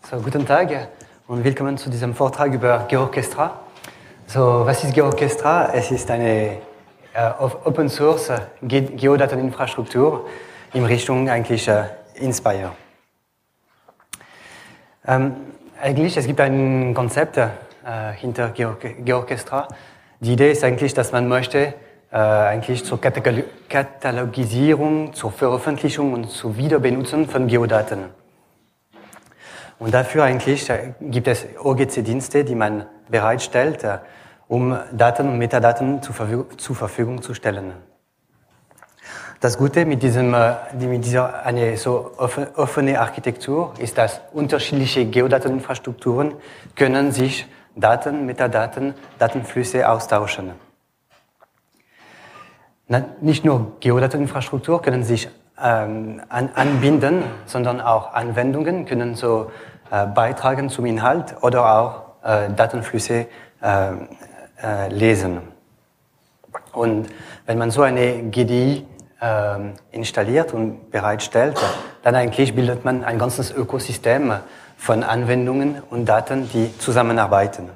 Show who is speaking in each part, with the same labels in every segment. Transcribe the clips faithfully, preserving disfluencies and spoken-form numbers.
Speaker 1: So, guten Tag und willkommen zu diesem Vortrag über GeoOrchestra. So, was ist GeoOrchestra? Es ist eine äh, Open Source Ge Geodateninfrastruktur in Richtung eigentlich äh, Inspire. Ähm, eigentlich, es gibt ein Konzept äh, hinter GeoOrchestra. Die Idee ist eigentlich, dass man möchte äh, eigentlich zur Katalog Katalogisierung, zur Veröffentlichung und zur Wiederbenutzung von Geodaten. Und dafür eigentlich gibt es O G C-Dienste, die man bereitstellt, um Daten und Metadaten zur Verfügung, zur Verfügung zu stellen. Das Gute mit, diesem, mit dieser eine so offene Architektur ist, dass unterschiedliche Geodateninfrastrukturen können sich Daten, Metadaten, Datenflüsse austauschen. Nicht nur Geodateninfrastruktur können sich ähm, an, anbinden, sondern auch Anwendungen können so äh, beitragen zum Inhalt oder auch äh, Datenflüsse äh, äh, lesen. Und wenn man so eine G D I äh, installiert und bereitstellt, dann eigentlich bildet man ein ganzes Ökosystem von Anwendungen und Daten, die zusammenarbeiten.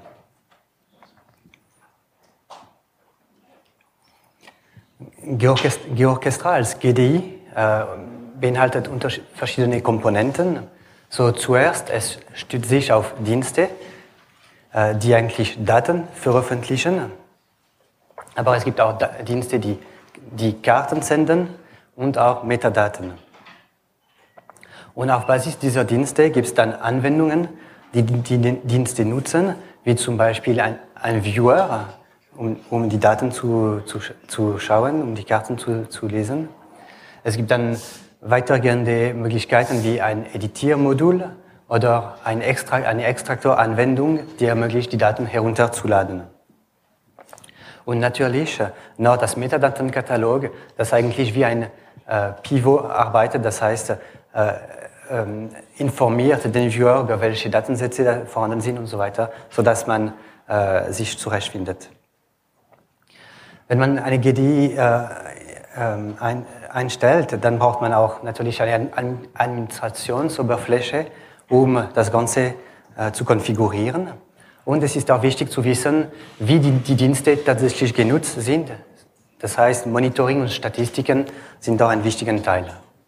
Speaker 1: GeoOrchestra als G D I äh, beinhaltet verschiedene Komponenten. So zuerst, es stützt sich auf Dienste, äh, die eigentlich Daten veröffentlichen. Aber es gibt auch da Dienste, die, die Karten senden und auch Metadaten. Und auf Basis dieser Dienste gibt es dann Anwendungen, die die Dienste nutzen, wie zum Beispiel ein, ein Viewer, um, um die Daten zu, zu, zu schauen, um die Karten zu, zu lesen. Es gibt dann weitergehende Möglichkeiten wie ein Editiermodul oder ein Extra, eine Extraktoranwendung, die ermöglicht, die Daten herunterzuladen. Und natürlich noch das Metadatenkatalog, das eigentlich wie ein äh, Pivot arbeitet, das heißt, äh, äh, informiert den Viewer, über welche Datensätze da vorhanden sind und so weiter, sodass man äh, sich zurechtfindet. Wenn man eine G D I äh, ähm, ein, einstellt, dann braucht man auch natürlich eine Administrationsoberfläche, um das Ganze äh, zu konfigurieren. Und es ist auch wichtig zu wissen, wie die, die Dienste tatsächlich genutzt sind. Das heißt, Monitoring und Statistiken sind auch ein wichtiger Teil.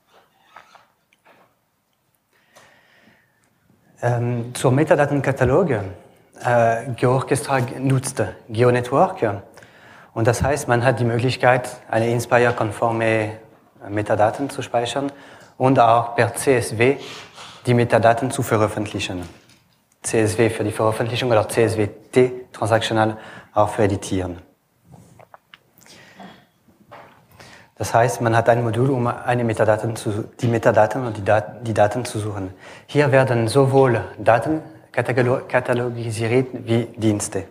Speaker 1: Ähm, zur Metadatenkatalog. Äh, GeoOrchestra nutzt GeoNetwork. Und das heißt, man hat die Möglichkeit, eine Inspire-konforme Metadaten zu speichern und auch per C S V die Metadaten zu veröffentlichen. C S V für die Veröffentlichung oder C S V T, transaktional, auch für Editieren. Das heißt, man hat ein Modul, um eine Metadaten zu, die Metadaten und die Daten, die Daten zu suchen. Hier werden sowohl Daten katalogisiert wie Dienste.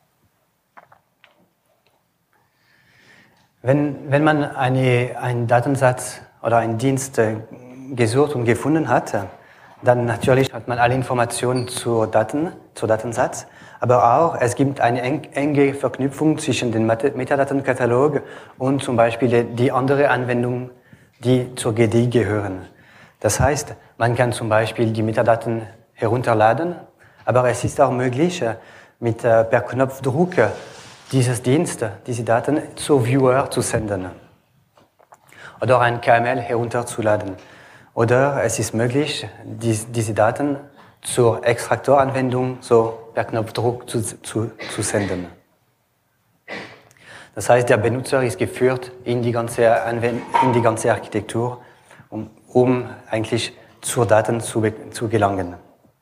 Speaker 1: Wenn, wenn man eine, einen Datensatz oder einen Dienst äh, gesucht und gefunden hat, dann natürlich hat man alle Informationen zur Daten, zur Datensatz, aber auch es gibt eine eng, enge Verknüpfung zwischen dem Metadatenkatalog und zum Beispiel die andere Anwendung, die zur G D I gehören. Das heißt, man kann zum Beispiel die Metadaten herunterladen, aber es ist auch möglich, mit, äh, per Knopfdruck dieses Dienst, diese Daten zur Viewer zu senden oder ein K M L herunterzuladen. Oder es ist möglich, diese Daten zur Extraktoranwendung so per Knopfdruck zu, zu, zu senden. Das heißt, der Benutzer ist geführt in die ganze, Anwend in die ganze Architektur, um, um eigentlich zur Daten zu, zu gelangen.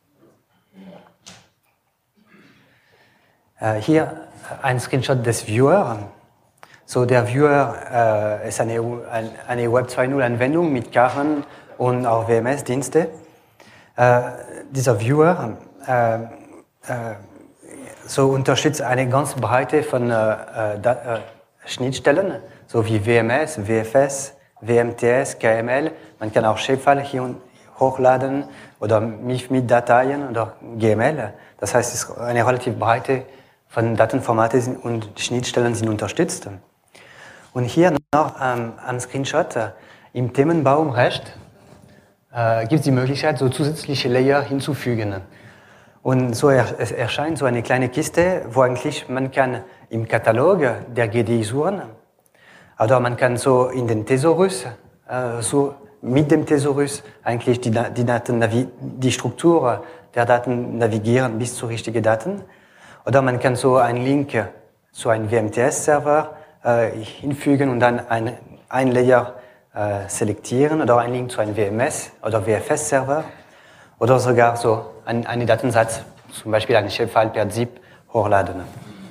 Speaker 1: Äh, hier ein Screenshot des Viewer. So, der Viewer äh, ist eine, eine Web zwei Punkt null Anwendung mit Karten und auch W M S-Dienste. Äh, dieser Viewer äh, äh, so unterstützt eine ganz Breite von äh, äh, Schnittstellen, so wie W M S, W F S, W M T S, K M L. Man kann auch Shapefile hier hochladen oder M I F M I-Dateien oder G M L. Das heißt, es ist eine relativ breite von Datenformaten und Schnittstellen sind unterstützt. Und hier noch ähm, ein Screenshot. Im Themenbaum rechts äh, gibt es die Möglichkeit, so zusätzliche Layer hinzufügen. Und so er, es erscheint so eine kleine Kiste, wo eigentlich man kann im Katalog der G D I suchen, oder man kann so in den Thesaurus, äh, so mit dem Thesaurus eigentlich die, die, Daten, die Struktur der Daten navigieren bis zu richtigen Daten. Oder man kann so einen Link zu einem W M T S-Server äh, hinfügen und dann ein, ein Layer äh, selektieren oder einen Link zu einem W M S oder W F S-Server oder sogar so einen, einen Datensatz, zum Beispiel einen Shapefile per ZIP hochladen.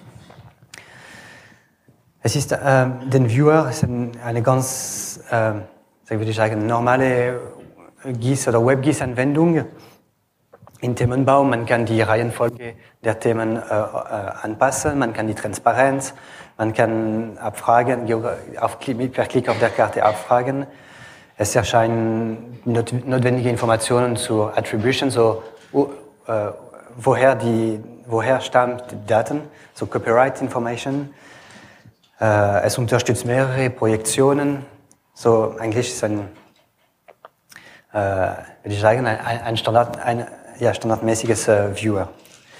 Speaker 1: Es ist, äh, den Viewer ist eine ganz, äh, würde ich sagen, normale G I S- oder Web-G I S-Anwendung. In Themenbau, man kann die Reihenfolge der Themen äh, äh, anpassen, man kann die Transparenz, man kann abfragen, auf, per Klick auf der Karte abfragen. Es erscheinen not, notwendige Informationen zur Attribution, so äh, woher, die, woher stammt die Daten, so Copyright Information. Äh, es unterstützt mehrere Projektionen, so eigentlich ist es ein, äh, würde ich sagen, ein, ein Standard, ein, ja, standardmäßiges äh, Viewer.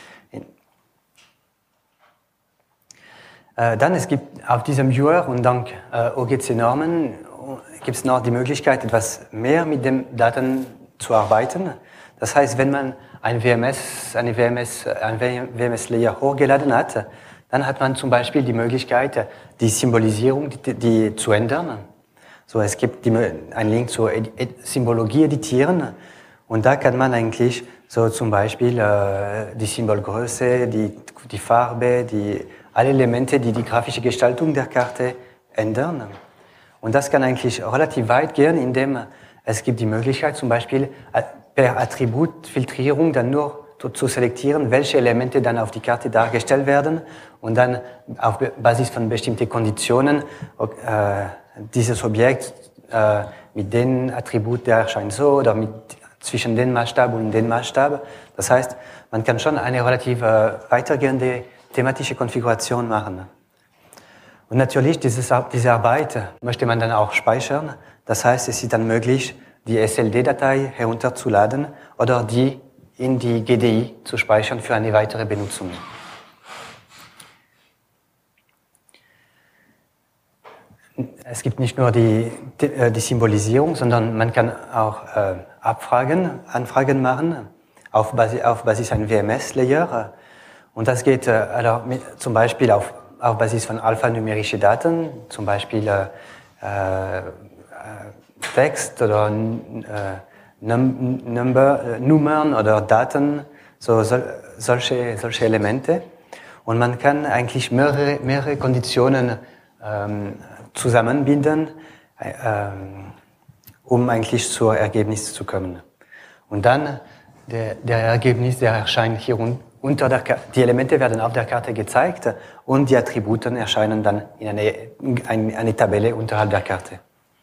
Speaker 1: Äh, dann es gibt auf diesem Viewer und dank äh, O G C-Normen gibt es noch die Möglichkeit, etwas mehr mit den Daten zu arbeiten. Das heißt, wenn man ein W M S, eine W M S, ein W M S-Layer hochgeladen hat, dann hat man zum Beispiel die Möglichkeit, die Symbolisierung die, die zu ändern. So, es gibt die, einen Link zur Ed Symbologie editieren und da kann man eigentlich so zum Beispiel äh, die Symbolgröße, die, die Farbe, die, alle Elemente, die die grafische Gestaltung der Karte ändern. Und das kann eigentlich relativ weit gehen, indem es gibt die Möglichkeit zum Beispiel per Attributfiltrierung dann nur zu selektieren, welche Elemente dann auf die Karte dargestellt werden und dann auf Basis von bestimmten Konditionen äh, dieses Objekt äh, mit den Attribut, der erscheint so oder mit zwischen den Maßstab und den Maßstab. Das heißt, man kann schon eine relativ äh, weitergehende thematische Konfiguration machen. Und natürlich, dieses, diese Arbeit möchte man dann auch speichern. Das heißt, es ist dann möglich, die S L D-Datei herunterzuladen oder die in die G D I zu speichern für eine weitere Benutzung. Es gibt nicht nur die, die, die Symbolisierung, sondern man kann auch äh, Abfragen, Anfragen machen auf Basis, auf Basis eines W M S-Layer. Und das geht äh, also mit, zum Beispiel auf, auf Basis von alphanumerischen Daten, zum Beispiel äh, äh, Text oder äh, Num Number, äh, Nummern oder Daten, so, so, solche, solche Elemente. Und man kann eigentlich mehrere, mehrere Konditionen ähm, zusammenbinden, äh, um eigentlich zur Ergebnis zu kommen. Und dann der, der Ergebnis, der erscheint hier un unter der Karte. Die Elemente werden auf der Karte gezeigt und die Attributen erscheinen dann in eine, eine, eine Tabelle unterhalb der Karte.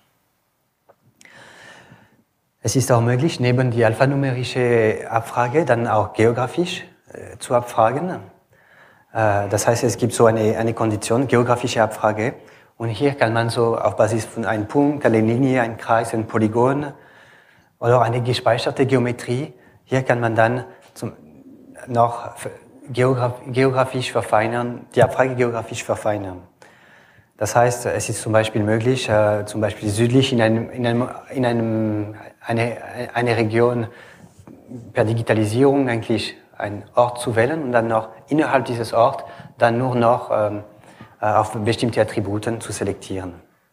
Speaker 1: Es ist auch möglich, neben die alphanumerische Abfrage dann auch geografisch äh, zu abfragen. Äh, das heißt, es gibt so eine, eine Kondition, geografische Abfrage. Und hier kann man so auf Basis von einem Punkt, einer Linie, einem Kreis, einem Polygon oder eine gespeicherte Geometrie, hier kann man dann zum, noch geograf geografisch verfeinern, die Abfrage geografisch verfeinern. Das heißt, es ist zum Beispiel möglich, äh, zum Beispiel südlich in, einem, in, einem, in einem, eine, eine Region per Digitalisierung eigentlich einen Ort zu wählen und dann noch innerhalb dieses Orts dann nur noch ähm, auf bestimmte Attributen zu selektieren.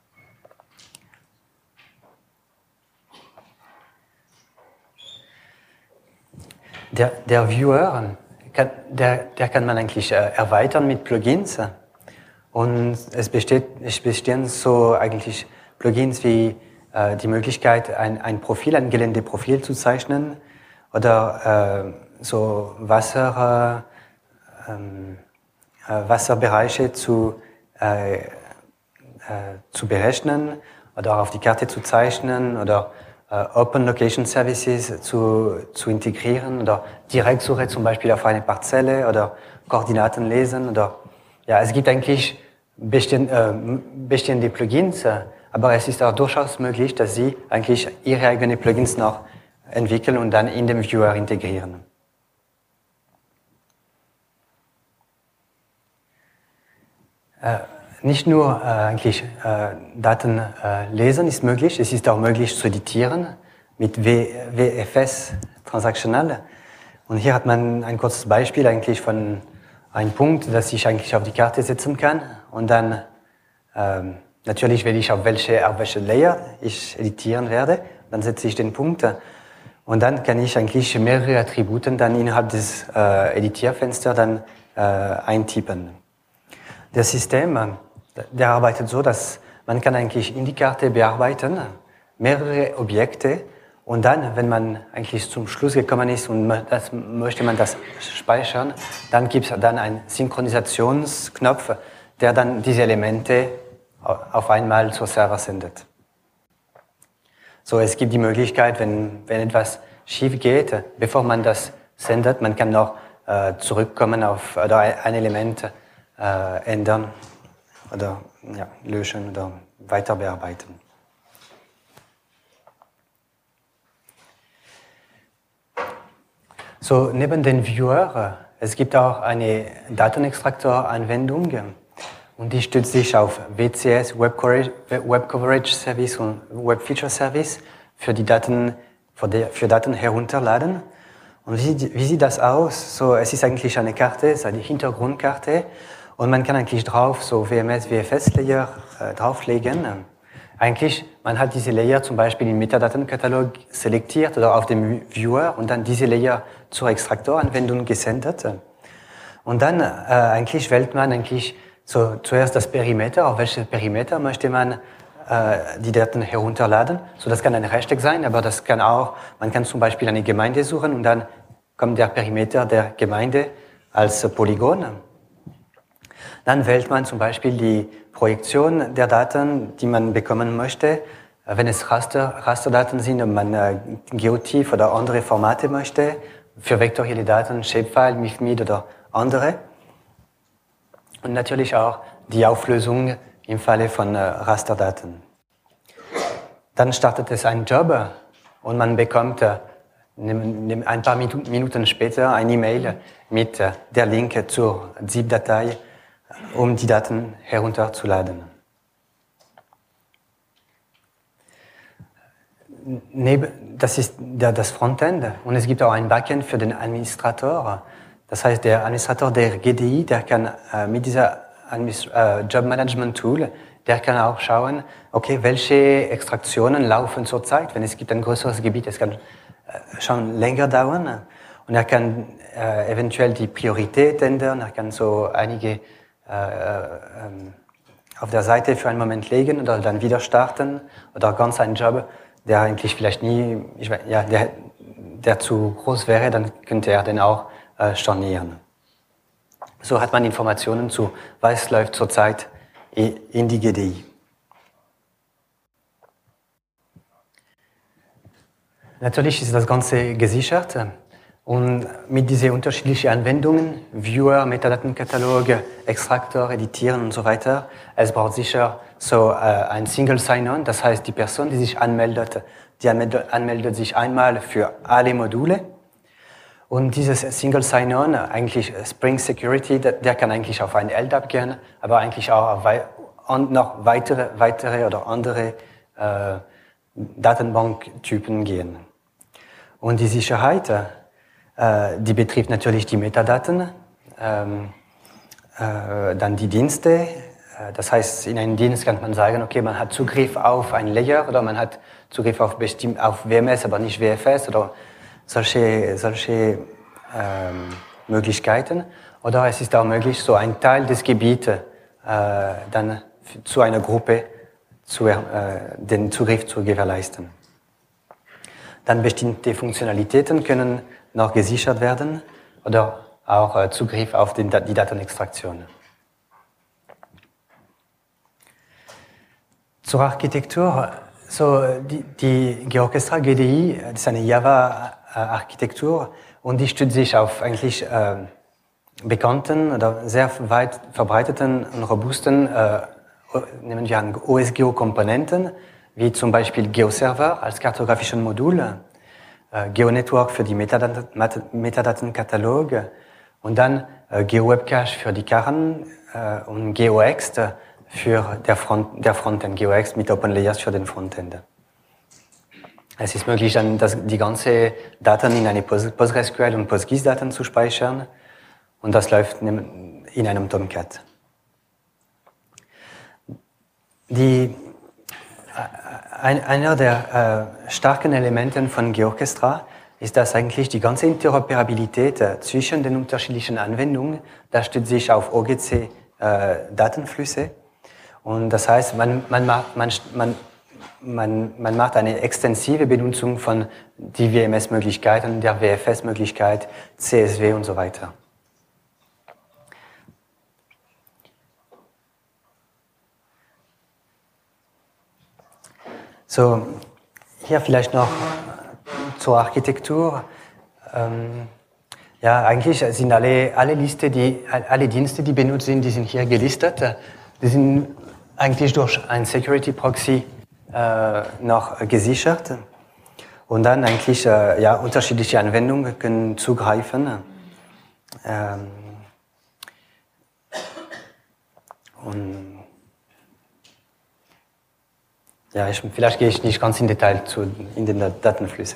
Speaker 1: Der, der Viewer, kann, der, der kann man eigentlich äh, erweitern mit Plugins. Und es, besteht, es bestehen so eigentlich Plugins wie äh, die Möglichkeit, ein, ein Profil, ein Geländeprofil zu zeichnen oder äh, so Wasser, äh, ähm, äh, Wasserbereiche zu, äh, äh, zu berechnen oder auf die Karte zu zeichnen oder äh, Open Location Services zu, zu integrieren oder Direktsuche zum Beispiel auf eine Parzelle oder Koordinaten lesen oder ja, es gibt eigentlich bestehende, äh, bestehende Plugins, äh, aber es ist auch durchaus möglich, dass Sie eigentlich Ihre eigenen Plugins noch entwickeln und dann in den Viewer integrieren. Äh, nicht nur äh, eigentlich äh, Daten äh, lesen ist möglich, es ist auch möglich zu editieren mit w F S Transactional. Und hier hat man ein kurzes Beispiel eigentlich von einem Punkt, das ich eigentlich auf die Karte setzen kann und dann ähm, natürlich wähle ich auf welche, auf welche Layer ich editieren werde, dann setze ich den Punkt und dann kann ich eigentlich mehrere Attribute dann innerhalb des äh, Editierfensters dann äh, eintippen. Das System, der arbeitet so, dass man kann eigentlich in die Karte bearbeiten, mehrere Objekte und dann, wenn man eigentlich zum Schluss gekommen ist und das, möchte man das speichern, dann gibt es dann einen Synchronisationsknopf, der dann diese Elemente auf einmal zur Server sendet. So, es gibt die Möglichkeit, wenn, wenn etwas schief geht, bevor man das sendet, man kann noch äh, zurückkommen auf oder ein Element äh, ändern oder ja, löschen oder weiter bearbeiten. So, neben den Viewer, es gibt auch eine Datenextraktor-Anwendung und die stützt sich auf W C S, Web Coverage, Web Coverage Service und Web Feature Service für die Daten, für, die, für Daten herunterladen. Und wie, wie sieht das aus? So, es ist eigentlich eine Karte, es ist eine Hintergrundkarte und man kann eigentlich drauf so W M S, W F S-Layer äh, drauflegen. Eigentlich, man hat diese Layer zum Beispiel im Metadatenkatalog selektiert oder auf dem Viewer und dann diese Layer zur Extraktoranwendung gesendet. Und dann äh, eigentlich wählt man eigentlich so zuerst das Perimeter, auf welches Perimeter möchte man äh, die Daten herunterladen. So, das kann ein Hashtag sein, aber das kann auch, man kann zum Beispiel eine Gemeinde suchen und dann kommt der Perimeter der Gemeinde als Polygon. Dann wählt man zum Beispiel die Projektion der Daten, die man bekommen möchte. Wenn es Raster, Rasterdaten sind und man äh, GeoTIFF oder andere Formate möchte, für vektorielle Daten, Shapefile, M I F M I D oder andere. Und natürlich auch die Auflösung im Falle von äh, Rasterdaten. Dann startet es ein Job und man bekommt äh, ein paar Minuten später ein E-Mail mit äh, der Link zur ZIP-Datei, um die Daten herunterzuladen. Das ist das Frontend und es gibt auch ein Backend für den Administrator. Das heißt, der Administrator der G D I, der kann äh, mit dieser äh, Job Management Tool, der kann auch schauen, okay, welche Extraktionen laufen zurzeit. Wenn es gibt ein größeres Gebiet, es kann äh, schon länger dauern und er kann äh, eventuell die Priorität ändern, er kann so einige auf der Seite für einen Moment legen oder dann wieder starten oder ganz einen Job, der eigentlich vielleicht nie, ich weiß, ja, der, der zu groß wäre, dann könnte er den auch äh, stornieren. So hat man Informationen zu, was läuft zurzeit in die G D I. Natürlich ist das Ganze gesichert. Und mit diesen unterschiedlichen Anwendungen, Viewer, Metadatenkatalog, Extraktor, Editieren und so weiter, es braucht sicher so äh, ein Single Sign-On, das heißt, die Person, die sich anmeldet, die anmeldet, anmeldet sich einmal für alle Module. Und dieses Single Sign-On, eigentlich Spring Security, der, der kann eigentlich auf ein L D A P gehen, aber eigentlich auch auf wei noch weitere, weitere oder andere äh, Datenbanktypen gehen. Und die Sicherheit, die betrifft natürlich die Metadaten, ähm, äh, dann die Dienste. Das heißt, in einem Dienst kann man sagen, okay, man hat Zugriff auf ein Layer oder man hat Zugriff auf, bestimm auf W M S, aber nicht W F S oder solche, solche ähm, Möglichkeiten. Oder es ist auch möglich, so einen Teil des Gebietes äh, dann zu einer Gruppe zu, äh, den Zugriff zu gewährleisten. Dann bestimmte Funktionalitäten können noch gesichert werden oder auch äh, Zugriff auf den, die Datenextraktion. Zur Architektur, so die, die Georchestra G D I, das ist eine Java-Architektur und die stützt sich auf eigentlich äh, bekannten oder sehr weit verbreiteten und robusten äh, nehmen wir an O S G O-Komponenten, wie zum Beispiel GeoServer als kartografischen Modul, äh, GeoNetwork für die Metadaten, Metadatenkatalog und dann äh, GeoWebCache für die Karten äh, und GeoExt für der, Front, der Frontend, GeoExt mit OpenLayers für den Frontend. Es ist möglich, dann das, die ganze Daten in eine PostgreSQL und PostGIS-Daten zu speichern und das läuft in einem Tomcat. Die, ein, einer der äh, starken Elemente von GeoOrchestra ist, dass eigentlich die ganze Interoperabilität äh, zwischen den unterschiedlichen Anwendungen, da stützt sich auf O G C-Datenflüsse. Äh, und das heißt, man, man, macht, man, man, man, man macht eine extensive Benutzung von die W M S-Möglichkeiten, der W F S-Möglichkeit, C S V und so weiter. So, hier vielleicht noch zur Architektur. Ähm, ja, eigentlich sind alle, alle, Liste, die, alle Dienste, die benutzt sind, die sind hier gelistet. Die sind eigentlich durch ein Security Proxy äh, noch gesichert. Und dann eigentlich äh, ja, unterschiedliche Anwendungen können zugreifen. Ähm, und Ja, ich, vielleicht gehe ich nicht ganz in Detail zu, in den Datenflüsse.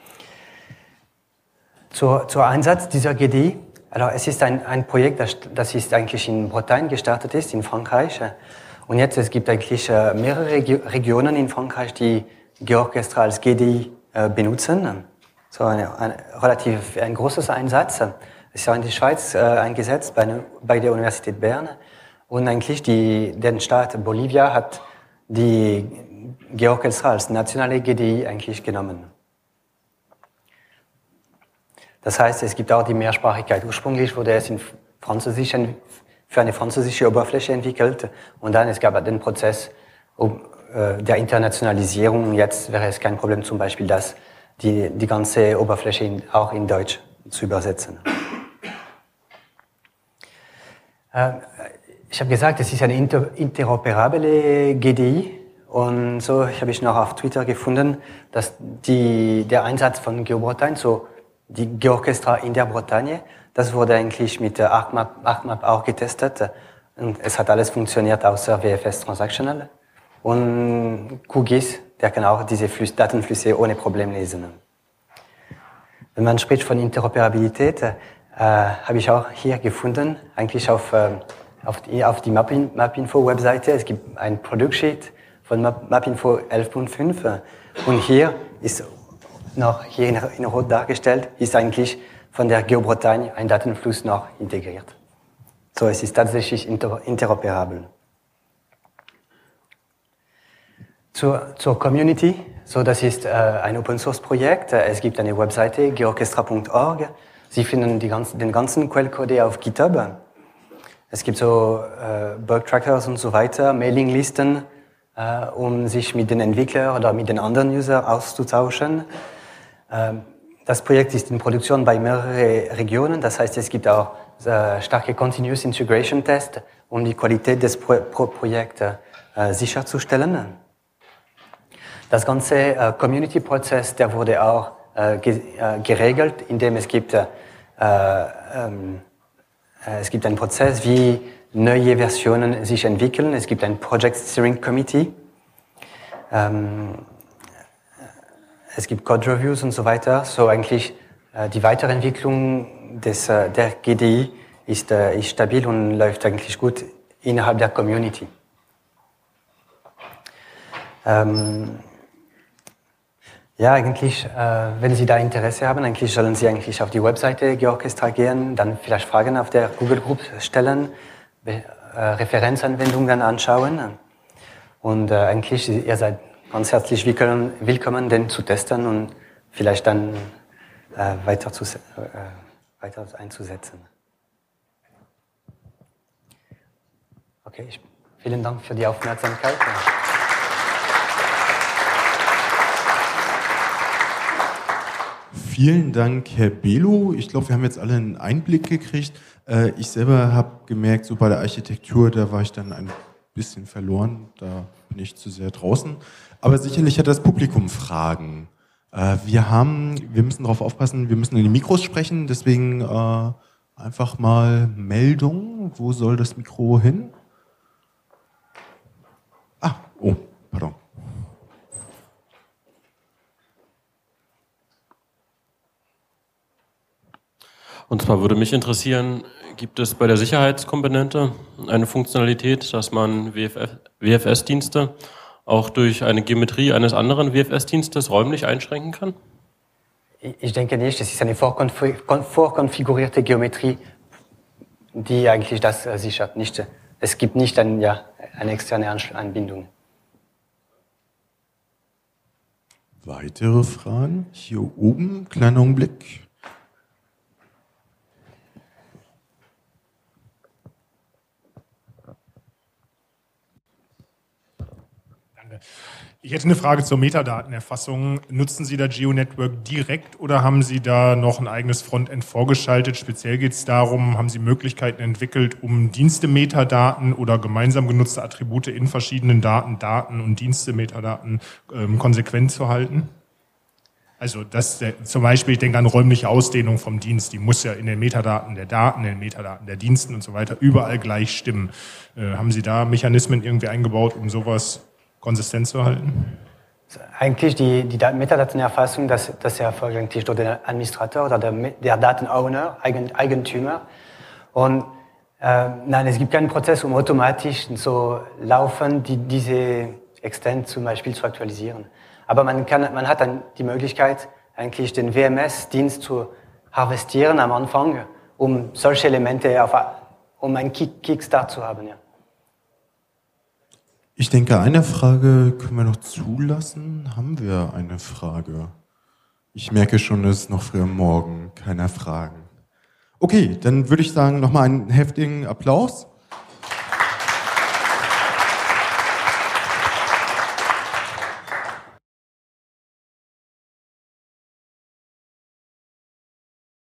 Speaker 1: Zur, zur Einsatz dieser G D I. Also es ist ein, ein Projekt, das, das ist eigentlich in Bretagne gestartet ist, in Frankreich. Und jetzt es gibt eigentlich mehrere Regionen in Frankreich, die GeoOrchestra als G D I äh, benutzen. So eine, ein relativ ein großes Einsatz. Es ist auch in der Schweiz äh, eingesetzt, bei, bei der Universität Bern. Und eigentlich die, der Staat Bolivia hat die GeoOrchestra als nationale G D I eigentlich genommen. Das heißt, es gibt auch die Mehrsprachigkeit. Ursprünglich wurde es in Französisch, für eine französische Oberfläche entwickelt und dann es gab den Prozess der Internationalisierung. Jetzt wäre es kein Problem, zum Beispiel das, die, die ganze Oberfläche in, auch in Deutsch zu übersetzen. Ich habe gesagt, es ist eine inter, interoperable G D I. Und so habe ich noch auf Twitter gefunden, dass die, der Einsatz von GeoBretagne, so die GeoOrchestra in der Bretagne, das wurde eigentlich mit ArcMap, ArcMap auch getestet. Und es hat alles funktioniert, außer W F S Transactional. Und QGIS, der kann auch diese Flüsse, Datenflüsse ohne Problem lesen. Wenn man spricht von Interoperabilität, äh, habe ich auch hier gefunden, eigentlich auf, äh, auf die, auf die Mapin, Mapinfo-Webseite. Es gibt ein Produktsheet von Mapinfo elf Punkt fünf und hier ist noch hier in Rot dargestellt, ist eigentlich von der GeoBretagne ein Datenfluss noch integriert. So, es ist tatsächlich inter, interoperabel. Zur, zur Community, so das ist äh, ein Open-Source-Projekt. Es gibt eine Webseite, geoorchestra Punkt org. Sie finden die ganzen, den ganzen Quellcode auf GitHub. Es gibt so äh, Bug-Trackers und so weiter, Mailinglisten, um sich mit den Entwicklern oder mit den anderen Usern auszutauschen. Das Projekt ist in Produktion bei mehreren Regionen, das heißt, es gibt auch starke Continuous Integration Tests, um die Qualität des Pro Pro Projekts sicherzustellen. Das ganze Community-Prozess, der wurde auch geregelt, indem es gibt, es gibt einen Prozess, wie neue Versionen sich entwickeln. Es gibt ein Project Steering Committee. Ähm, es gibt Code Reviews und so weiter. So eigentlich äh, die Weiterentwicklung des, äh, der G D I ist, äh, ist stabil und läuft eigentlich gut innerhalb der Community. Ähm, ja, eigentlich, äh, wenn Sie da Interesse haben, eigentlich sollen Sie eigentlich auf die Webseite GeoOrchestra gehen, dann vielleicht Fragen auf der Google Group stellen, Be äh, Referenzanwendungen dann anschauen. Und äh, eigentlich, ihr seid ganz herzlich willkommen, willkommen, den zu testen und vielleicht dann äh, weiter, zu, äh, weiter einzusetzen. Okay, ich, vielen Dank für die Aufmerksamkeit.
Speaker 2: Vielen Dank, Herr Belo. Ich glaube, wir haben jetzt alle einen Einblick gekriegt. Ich selber habe gemerkt, so bei der Architektur, da war ich dann ein bisschen verloren, da bin ich zu sehr draußen. Aber sicherlich hat das Publikum Fragen. Äh, wir haben, wir müssen darauf aufpassen, wir müssen in die Mikros sprechen, deswegen äh, einfach mal Meldung. Wo soll das Mikro hin? Ah, oh, pardon.
Speaker 3: Und zwar würde mich interessieren, gibt es bei der Sicherheitskomponente eine Funktionalität, dass man W F S-Dienste auch durch eine Geometrie eines anderen W F S-Dienstes räumlich einschränken kann?
Speaker 1: Ich denke nicht, es ist eine vorkonfigurierte Geometrie, die eigentlich das sichert. Nicht, es gibt nicht ein, ja, eine externe Anbindung.
Speaker 2: Weitere Fragen? Hier oben, kleiner Augenblick.
Speaker 4: Ich hätte eine Frage zur Metadatenerfassung. Nutzen Sie da GeoNetwork direkt oder haben Sie da noch ein eigenes Frontend vorgeschaltet? Speziell geht es darum, haben Sie Möglichkeiten entwickelt, um Dienste-Metadaten oder gemeinsam genutzte Attribute in verschiedenen Daten, Daten und Dienste-Metadaten ähm, konsequent zu halten? Also das, der, zum Beispiel, ich denke an räumliche Ausdehnung vom Dienst, die muss ja in den Metadaten der Daten, in den Metadaten der Diensten und so weiter überall gleich stimmen. Äh, haben Sie da Mechanismen irgendwie eingebaut, um sowas konsistent zu halten?
Speaker 1: Eigentlich die, die Metadatenerfassung, das, das erfolgt eigentlich durch den Administrator oder der, der Datenowner, Eigen, Eigentümer. Und äh, nein, es gibt keinen Prozess, um automatisch so laufen, die, diese Extent zum Beispiel zu aktualisieren. Aber man, kann, man hat dann die Möglichkeit, eigentlich den W M S-Dienst zu harvestieren am Anfang, um solche Elemente, auf, um einen Kick, Kickstart zu haben. Ja.
Speaker 2: Ich denke, eine Frage können wir noch zulassen. Haben wir eine Frage? Ich merke schon, es ist noch früh am Morgen. Keiner Fragen. Okay, dann würde ich sagen, nochmal einen heftigen Applaus.